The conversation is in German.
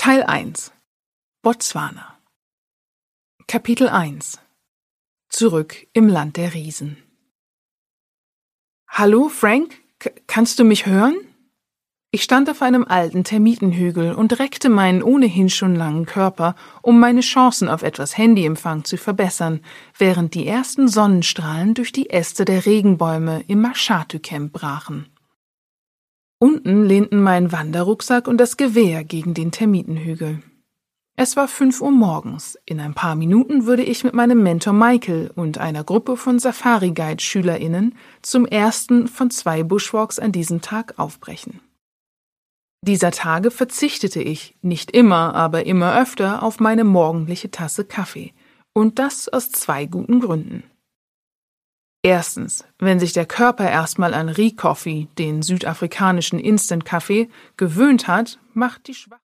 Teil 1 Botswana Kapitel 1 Zurück im Land der Riesen. Hallo, Frank? Kannst du mich hören? Ich stand auf einem alten Termitenhügel und reckte meinen ohnehin schon langen Körper, um meine Chancen auf etwas Handyempfang zu verbessern, während die ersten Sonnenstrahlen durch die Äste der Regenbäume im Mashatu Camp brachen. Unten lehnten mein Wanderrucksack und das Gewehr gegen den Termitenhügel. Es war 5 Uhr morgens. In ein paar Minuten würde ich mit meinem Mentor Michael und einer Gruppe von Safari-Guide-SchülerInnen zum ersten von 2 Bushwalks an diesem Tag aufbrechen. Dieser Tage verzichtete ich, nicht immer, aber immer öfter, auf meine morgendliche Tasse Kaffee. Und das aus 2 guten Gründen. Erstens, wenn sich der Körper erstmal an Ri-Coffee, den südafrikanischen Instant-Kaffee, gewöhnt hat, macht die